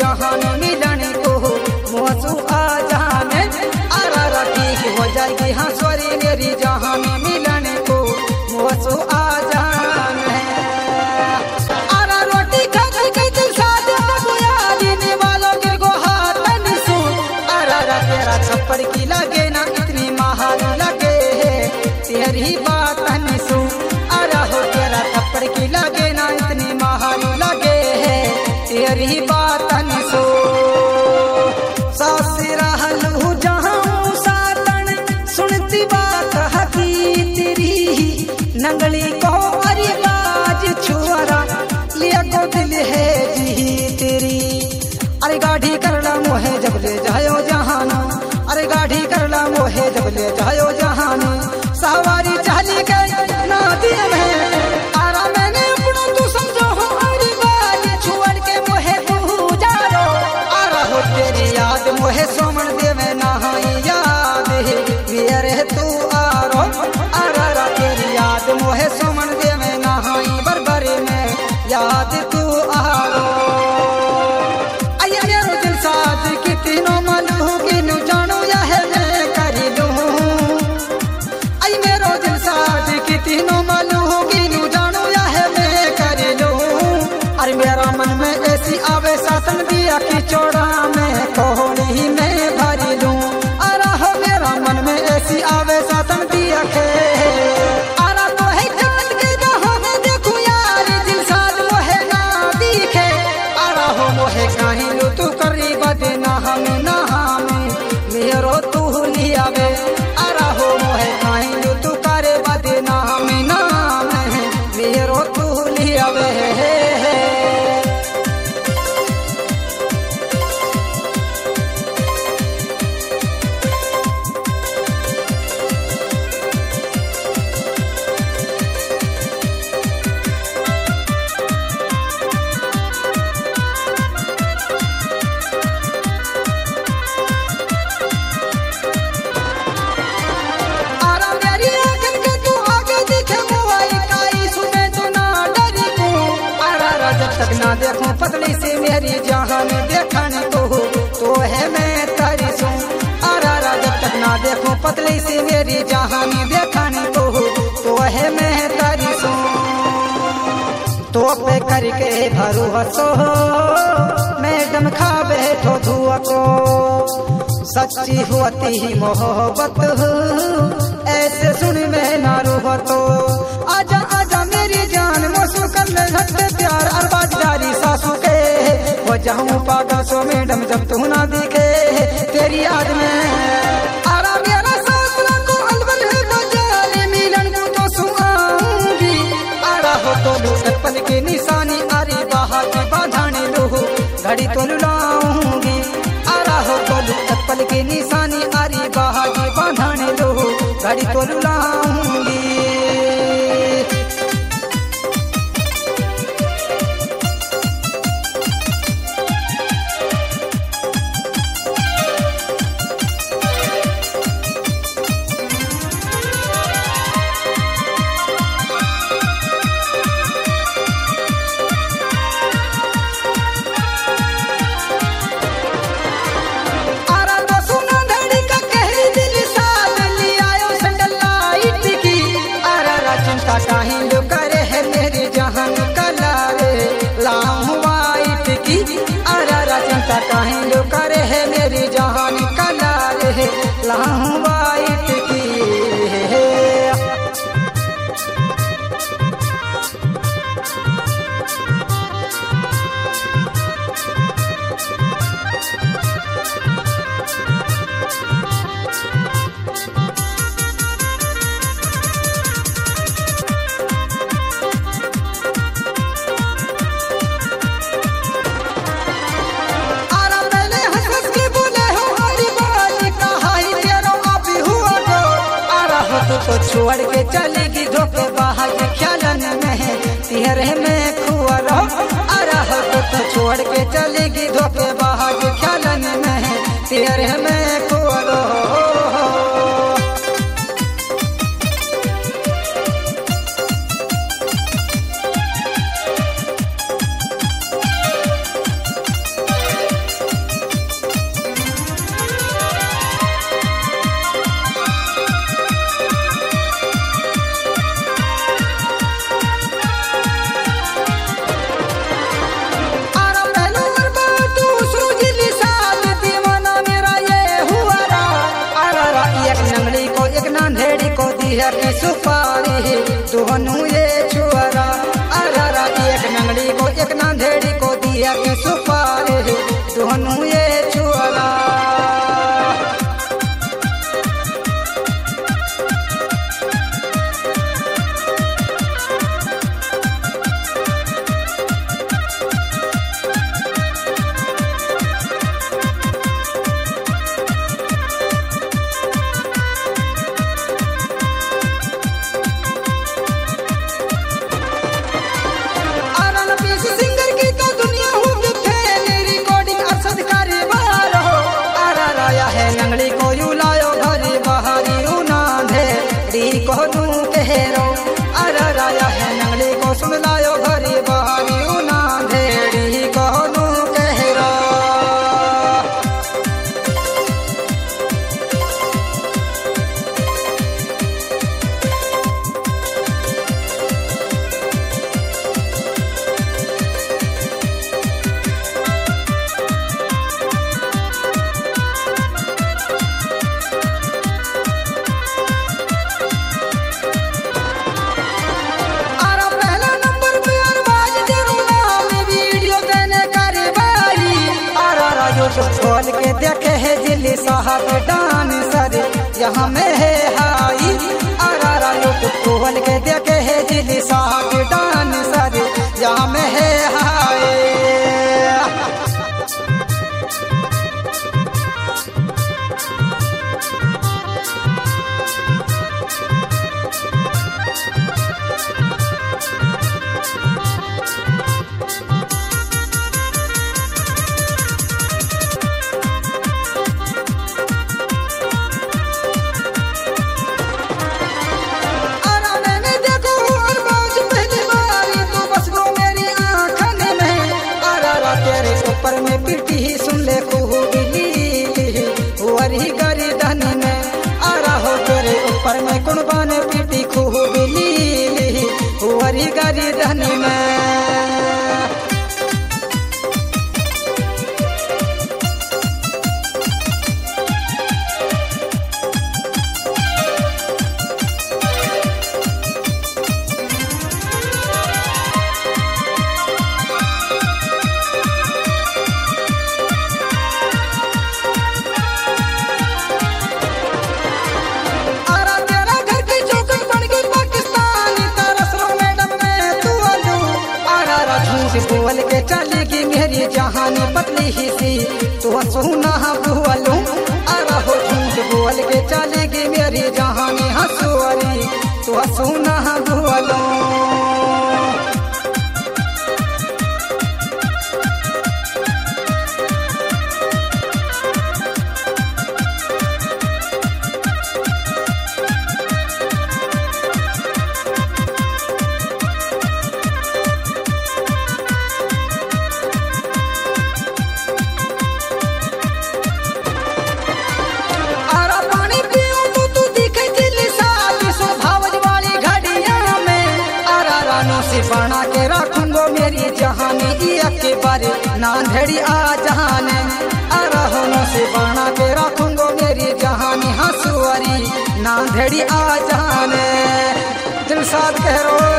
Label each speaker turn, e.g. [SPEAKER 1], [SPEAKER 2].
[SPEAKER 1] जहान मिलन को मोसू आ जाने आरा ठीक हो जाएगी हाँ सॉरी मेरी जहान मिलन को मोसू आ जाने आरा रोटी खा के दिल साथ गोया देने वालों के को हाथन सो आरा तेरा छप्पड़ की लगे ना इतनी महान लगे तेरी बात सो आरा हो तेरा थप्पड़ की लगे ना इतनी महान लगे तेरी बात सो सासु जहाँ सातन सुनती बात हकी तेरी नंगली को अरे बाज छुआरा लिया को दिल है जी तेरी अरे गाढ़ी करला मोहे जब ले जायो जहान अरे गाढ़ी करला मोहे जब ले जायो जहान सवारी चाली के नादी में आरा मैंने अपनों तू समझो हो अरे बाज छुअड़ के मोहे तू जारो आरा हो तेरी याद मोहे सोमन देवे नहाई याद वीर तू आरो आरा तेरी याद मोहे सोमन देवे नहाई बरबरे में याद तू आरो अय्या रो दिल साथ कितनो मलू किनु जानो यह मैं कर लूं आई मेरो दिल साथ कितनो मलू किनु जानो यह मैं कर लूं अरे मेरा मन में ऐसी आवे शासन दिया कि चौड़ा में कोहनी में भर लूं अरा हो मेरा मन में ऐसी आवे शासन दिया के अरा तो है चांद के जहां में देखूं यार दिल साथ मोहे ना दिखे अरा हो मोहे कहीं लू तू करी बदे ना हमें मेरो तू लियावे अरा हो मोहे कहीं लू तू करे बदे ना हमें मेरो तू लियावे तक ना देखूं पतली सी मेरी जहान देखन तो है मैं तारी सू आरा जब तक ना देखूं पतली सी मेरी जहान देखन तो है मैं तारी सू तो पे करके भरू हसो मैडम खा बैठो धुआ को सच्ची होती ही मोहब्बत ऐसे सुन में ना रूह तो आजा आजा मेरी जान मोसू कर ले घटते प्यार अरबाज जारी सासू के हो जाऊं पागल सो मैडम जब तू ना दिखे तेरी याद में आरा मेरा सासरा को अलवर है बजारे मिलन को तो सुआऊंगी आरा हो तो लू पल की निशानी आरी बाहा की बांधाने लो घड़ी तो लुलाऊंगी आरा हो तो लू पल की निशानी आरी बाहा की बांधाने लो घड़ी तो लुलाऊंगी कहीं लो करे है मेरी जहान कलारे लाऊं वाइट की अरा चिंता कहीं लो करे है मेरी जहान कलारे लाऊं वाइट की तो छोड़ के चलेगी धोखे बाहर ख्यालन में तेरे में खुआ रहो अरा तो छोड़ के चलेगी धोखे बाहर ख्यालन में तेरे में खुआ रहो नांदेड़ी को दिया की सुपारी दोनों ये छुआरा अरारा एक नंगड़ी को एक नांदेड़ी को दिया की सुपारी दोनों ये छुआरा। नंगड़ी को यू लायो घरी बहारी नांदेड़ी को तू कहो अरे राया है नंगड़ी को सुन लायो घरी बहारी नांदेड़ी को तू कहो। खोल के देखे है दिल्ली साहब डांसर यहाँ में है हाई अरारा यूट्यूब खोल के देखे है दिल्ली साहब डांसर यहाँ में है हाई। ऊपर में पीटी ही सुन ले खूबली वरी गरी धनी में आरा हो तेरे ऊपर में कुर्बान पीटी खूबली वरी गरी धनी में। बोल के चलेगी मेरी जहानी पतली ही सी तो सुना बोलूं अरे हो झूठ बोल के चलेगी मेरी जहानी हंसुआरी तो सुना बोलूं। बना के रखूंगो मेरी जहानी के बारे नांदेड़ी आ जहाने अरहों से बना के रखूंगो मेरी जहानी हंसुआरी नांदेड़ी आ जहाने दिल साथ कह रो।